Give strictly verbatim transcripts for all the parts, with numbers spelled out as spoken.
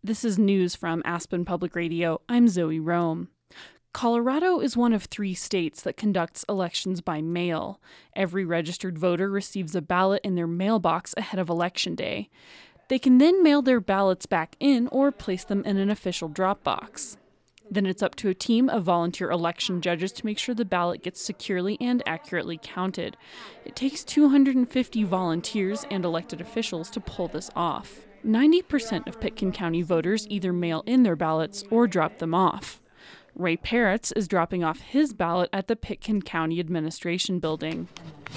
This is news from Aspen Public Radio. I'm Zoe Rome. Colorado is one of three states that conducts elections by mail. Every registered voter receives a ballot in their mailbox ahead of Election Day. They can then mail their ballots back in or place them in an official drop box. Then it's up to a team of volunteer election judges to make sure the ballot gets securely and accurately counted. It takes two hundred fifty volunteers and elected officials to pull this off. ninety percent of Pitkin County voters either mail in their ballots or drop them off. Ray Peretz is dropping off his ballot at the Pitkin County Administration Building.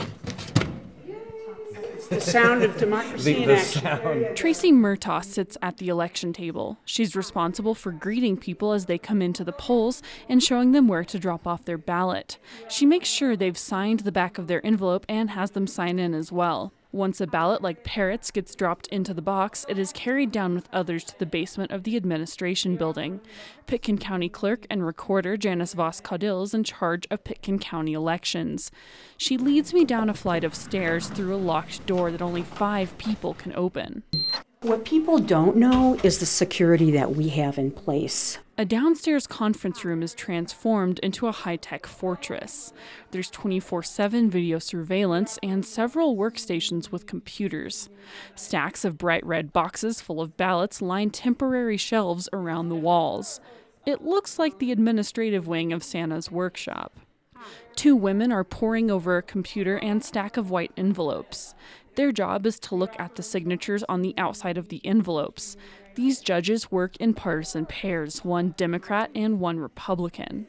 The sound of democracy the, in the action. Sound. Tracy Murtaugh sits at the election table. She's responsible for greeting people as they come into the polls and showing them where to drop off their ballot. She makes sure they've signed the back of their envelope and has them sign in as well. Once a ballot like Peretz gets dropped into the box, it is carried down with others to the basement of the administration building. Pitkin County Clerk and Recorder Janice Voss-Caudill is in charge of Pitkin County elections. She leads me down a flight of stairs through a locked door that only five people can open. What people don't know is the security that we have in place. A downstairs conference room is transformed into a high-tech fortress. There's twenty-four seven video surveillance and several workstations with computers. Stacks of bright red boxes full of ballots line temporary shelves around the walls. It looks like the administrative wing of Santa's workshop. Two women are poring over a computer and stack of white envelopes. Their job is to look at the signatures on the outside of the envelopes. These judges work in partisan pairs, one Democrat and one Republican.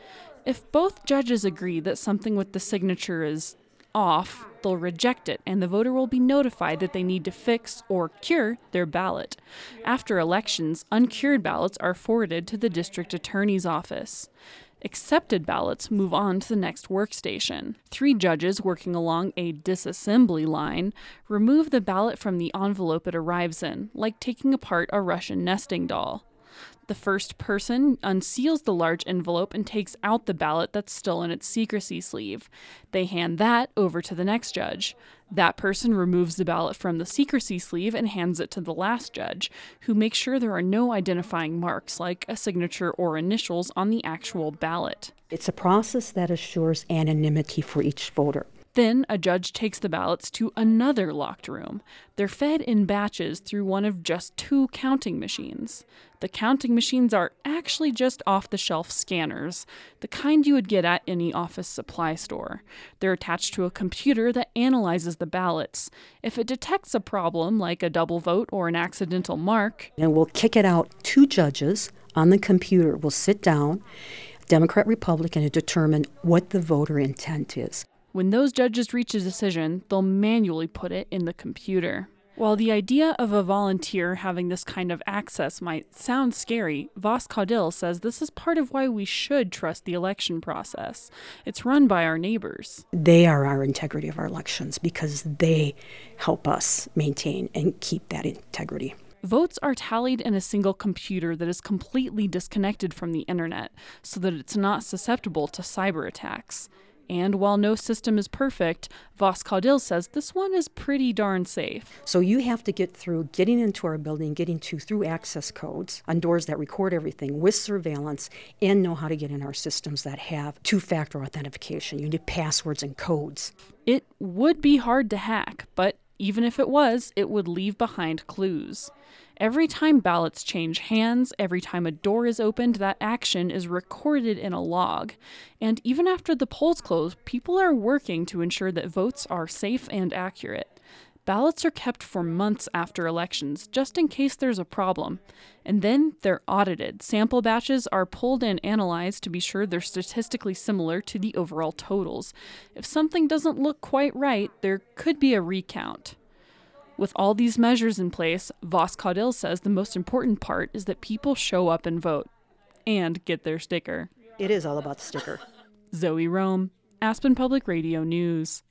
If both judges agree that something with the signature is off, they'll reject it, and the voter will be notified that they need to fix or cure their ballot. After elections, uncured ballots are forwarded to the district attorney's office. Accepted ballots move on to the next workstation. Three judges working along a disassembly line remove the ballot from the envelope it arrives in, like taking apart a Russian nesting doll. The first person unseals the large envelope and takes out the ballot that's still in its secrecy sleeve. They hand that over to the next judge. That person removes the ballot from the secrecy sleeve and hands it to the last judge, who makes sure there are no identifying marks like a signature or initials on the actual ballot. It's a process that assures anonymity for each voter. Then a judge takes the ballots to another locked room. They're fed in batches through one of just two counting machines. The counting machines are actually just off-the-shelf scanners, the kind you would get at any office supply store. They're attached to a computer that analyzes the ballots. If it detects a problem, like a double vote or an accidental mark, and we'll kick it out. Two judges on the computer will sit down, Democrat, Republican, and determine what the voter intent is. When those judges reach a decision, they'll manually put it in the computer. While the idea of a volunteer having this kind of access might sound scary, Voss-Caudill says this is part of why we should trust the election process. It's run by our neighbors. They are our integrity of our elections because they help us maintain and keep that integrity. Votes are tallied in a single computer that is completely disconnected from the internet so that it's not susceptible to cyber attacks. And while no system is perfect, Voss-Caudill says this one is pretty darn safe. So you have to get through getting into our building, getting to through access codes on doors that record everything with surveillance, and know how to get in our systems that have two-factor authentication. You need passwords and codes. It would be hard to hack, but even if it was, it would leave behind clues. Every time ballots change hands, every time a door is opened, that action is recorded in a log. And even after the polls close, people are working to ensure that votes are safe and accurate. Ballots are kept for months after elections, just in case there's a problem. And then they're audited. Sample batches are pulled and analyzed to be sure they're statistically similar to the overall totals. If something doesn't look quite right, there could be a recount. With all these measures in place, Voss-Caudill says the most important part is that people show up and vote and get their sticker. It is all about the sticker. Zoe Rome, Aspen Public Radio News.